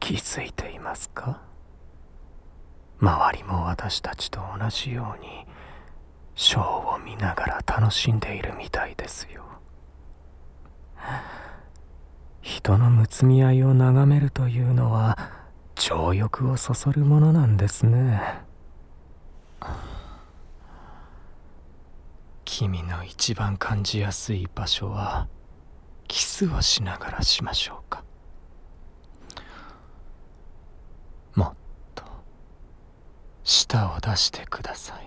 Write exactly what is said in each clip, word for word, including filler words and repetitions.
気づいていますか？周りも私たちと同じようにショーを見ながら楽しんでいるみたいですよ。人のむつみ合いを眺めるというのは情欲をそそるものなんですね。君の一番感じやすい場所はキスをしながらしましょうか。もっと舌を出してください。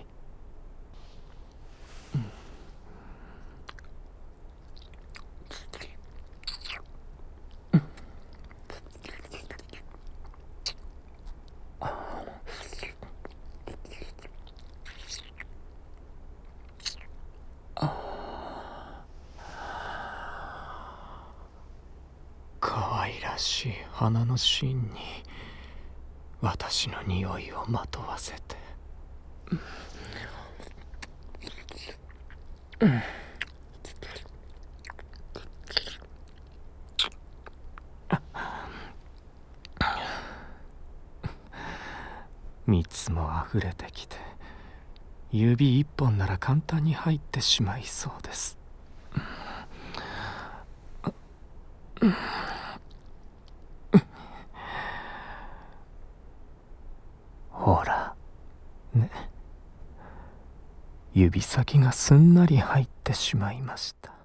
可愛らしい花の芯に私の匂いをまとわせて、蜜もあふれてきて指一本なら簡単に入ってしまいそうです。ほらね、指先がすんなり入ってしまいました。